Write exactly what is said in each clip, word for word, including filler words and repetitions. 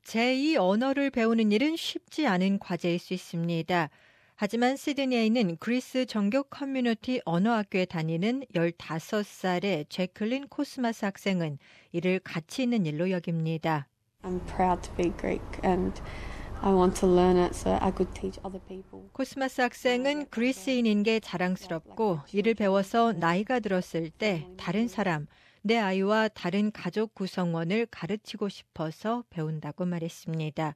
제이 언어를 배우는 일은 쉽지 않은 과제일 수 있습니다. 하지만 시드니에 있는 그리스 정교 커뮤니티 언어학교에 다니는 열다섯 살의 제클린 코스마스 학생은 이를 가치 있는 일로 여깁니다. I'm proud to be Greek and I want to learn it so I could teach other people. 코스마스 학생은 그리스인인 게 자랑스럽고 이를 배워서 나이가 들었을 때 다른 사람, 내 아이와 다른 가족 구성원을 가르치고 싶어서 배운다고 말했습니다.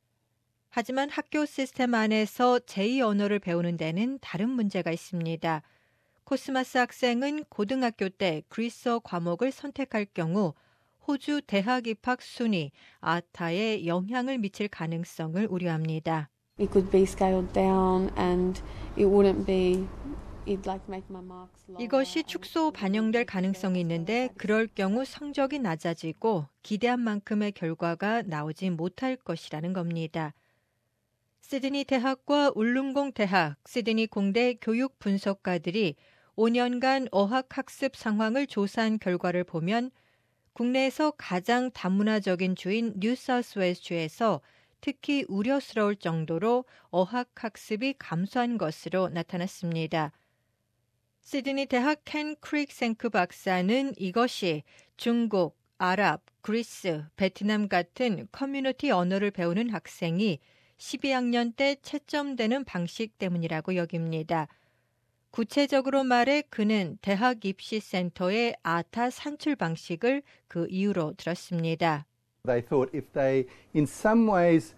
하지만 학교 시스템 안에서 제이 언어를 배우는 데는 다른 문제가 있습니다. 코스마스 학생은 고등학교 때 그리스어 과목을 선택할 경우 호주 대학 입학 순위 아타에 영향을 미칠 가능성을 우려합니다. It could be scaled down and it wouldn't be it'd like make my marks lower. 이것이 축소 반영될 가능성이 있는데 그럴 경우 성적이 낮아지고 기대한 만큼의 결과가 나오지 못할 것이라는 겁니다. 시드니 대학과 울릉공 대학, 시드니 공대 교육 분석가들이 오 년간 어학 학습 상황을 조사한 결과를 보면 국내에서 가장 다문화적인 주인 뉴사우스웨일스주에서 특히 우려스러울 정도로 어학 학습이 감소한 것으로 나타났습니다. 시드니 대학 켄 크릭생크 박사는 이것이 중국, 아랍, 그리스, 베트남 같은 커뮤니티 언어를 배우는 학생이 십이 학년 때 채점되는 방식 때문이라고 여깁니다. 구체적으로 말해 그는 대학 입시센터의 아타 산출 방식을 그 이유로 들었습니다. They thought if they in some ways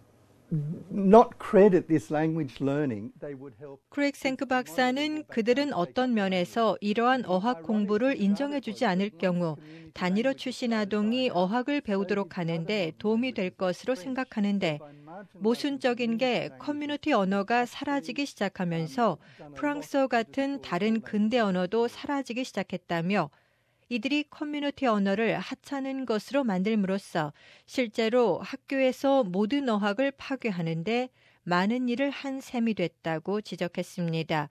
not credit this language learning, they would help. 크릭생크 박사는 그들은 어떤 면에서 이러한 어학 공부를 인정해주지 않을 경우 단일어 출신 아동이 어학을 배우도록 하는데 도움이 될 것으로 생각하는데 모순적인 게 커뮤니티 언어가 사라지기 시작하면서 프랑스어 같은 다른 근대 언어도 사라지기 시작했다며 이들이 커뮤니티 언어를 하찮은 것으로 만들므로써 실제로 학교에서 모든 어학을 파괴하는데 많은 일을 한 셈이 됐다고 지적했습니다.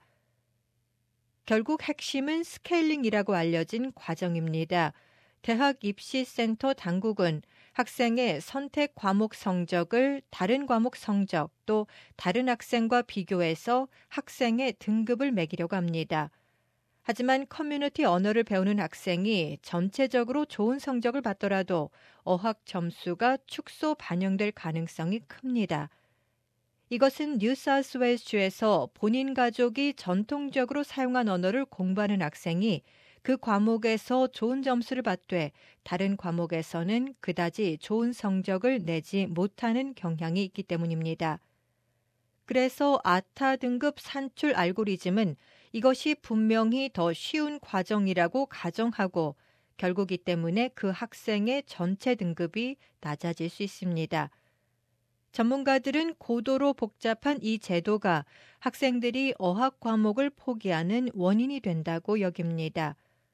결국 핵심은 스케일링이라고 알려진 과정입니다. 대학 입시센터 당국은 학생의 선택 과목 성적을 다른 과목 성적 또 다른 학생과 비교해서 학생의 등급을 매기려고 합니다. 하지만 커뮤니티 언어를 배우는 학생이 전체적으로 좋은 성적을 받더라도 어학 점수가 축소 반영될 가능성이 큽니다. 이것은 뉴사우스웨일스주에서 본인 가족이 전통적으로 사용한 언어를 공부하는 학생이 그 과목에서 좋은 점수를 받되 다른 과목에서는 그다지 좋은 성적을 내지 못하는 경향이 있기 때문입니다. 그래서 아타 등급 산출 알고리즘은 이것이 분명히 더 쉬운 과정이라고 가정하고 결국 이 때문에 그 학생의 전체 등급이 낮아질 수 있습니다. 전문가들은 고도로 복잡한 이 제도가 학생들이 어학 과목을 포기하는 원인이 된다고 여깁니다.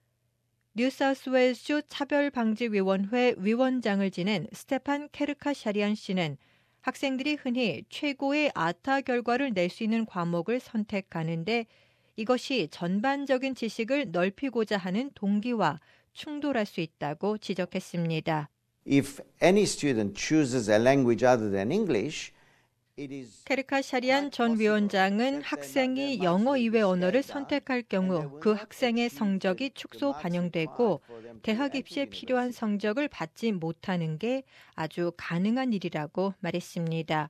뉴사우스웨일스주 차별방지위원회 위원장을 지낸 스테판 케르카샤리안 씨는 학생들이 흔히 최고의 아타 결과를 낼 수 있는 과목을 선택하는데 이것이 전반적인 지식을 넓히고자 하는 동기와 충돌할 수 있다고 지적했습니다. If any student chooses a language other than English, it is 케르카샤리안 전 위원장은 학생이 영어 이외 언어를 선택할 경우 그 학생의 성적이 축소 반영되고 대학 입시에 필요한 성적을 받지 못하는 게 아주 가능한 일이라고 말했습니다.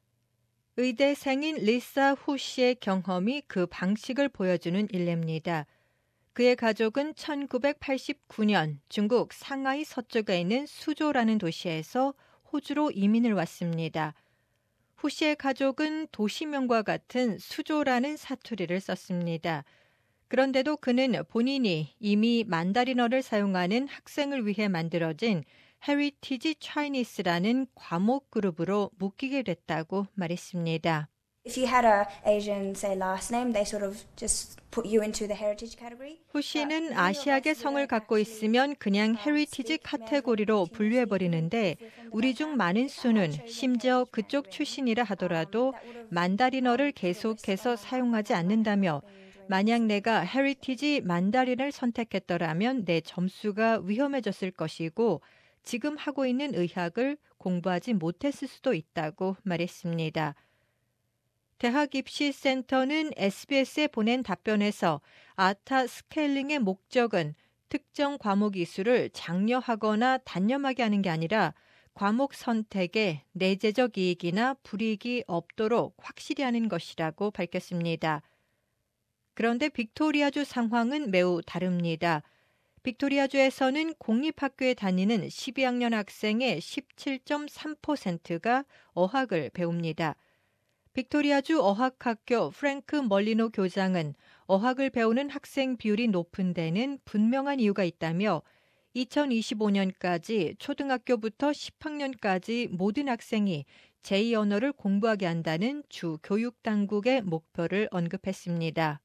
의대생인 리사 후 씨의 경험이 그 방식을 보여주는 일례입니다. 그의 가족은 천구백팔십구 년 중국 상하이 서쪽에 있는 수조라는 도시에서 호주로 이민을 왔습니다. 후 씨의 가족은 도시명과 같은 수조라는 사투리를 썼습니다. 그런데도 그는 본인이 이미 만다린어를 사용하는 학생을 위해 만들어진 헤리티지 차이니스라는 과목 그룹으로 묶이게 됐다고 말했습니다. If you had a Asian, say, last name, they sort of just put you into the heritage category. 후 씨는 아시아계 성을 갖고 있으면 그냥 헤리티지 카테고리로 분류해버리는데 우리 중 많은 수는 심지어 그쪽 출신이라 하더라도 만다린어를 계속해서 사용하지 않는다며 만약 내가 헤리티지 만다린을 선택했더라면 내 점수가 위험해졌을 것이고 지금 하고 있는 의학을 공부하지 못했을 수도 있다고 말했습니다. 대학 입시센터는 에스비에스에 보낸 답변에서 아타 스케일링의 목적은 특정 과목 이수를 장려하거나 단념하게 하는 게 아니라 과목 선택에 내재적 이익이나 불이익이 없도록 확실히 하는 것이라고 밝혔습니다. 그런데 빅토리아주 상황은 매우 다릅니다. 빅토리아주에서는 공립학교에 다니는 십이 학년 학생의 십칠 점 삼 퍼센트가 어학을 배웁니다. 빅토리아주 어학학교 프랭크 멀리노 교장은 어학을 배우는 학생 비율이 높은 데는 분명한 이유가 있다며 이천이십오 년까지 초등학교부터 십 학년까지 모든 학생이 제이 언어를 공부하게 한다는 주 교육당국의 목표를 언급했습니다.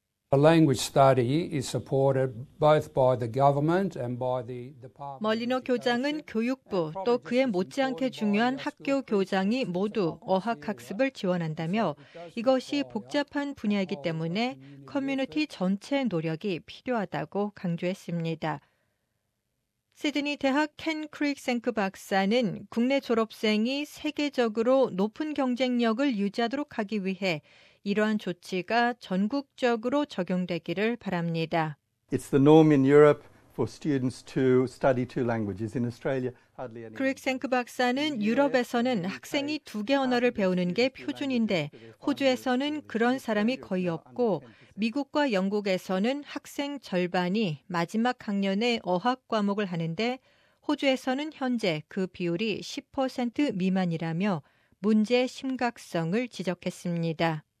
멀리노 교장은 교육부 또 그에 못지않게 중요한 학교 교장이 모두 어학학습을 지원한다며 이것이 복잡한 분야이기 때문에 커뮤니티 전체의 노력이 필요하다고 강조했습니다. 시드니 대학 켄 크릭생크 박사는 국내 졸업생이 세계적으로 높은 경쟁력을 유지하도록 하기 위해 이러한 조치가 전국적으로 적용되기를 바랍니다. It's the norm in Europe for students to study two languages. In Australia, hardly anyone. 크릭생크 박사는 유럽에서는 학생이 두 개 언어를 배우는 게 표준인데 호주에서는 그런 사람이 거의 없고 미국과 영국에서는 학생 절반이 마지막 학년에 어학 과목을 하는데 호주에서는 현재 그 비율이 십 퍼센트 미만이라며 문제의 심각성을 지적했습니다.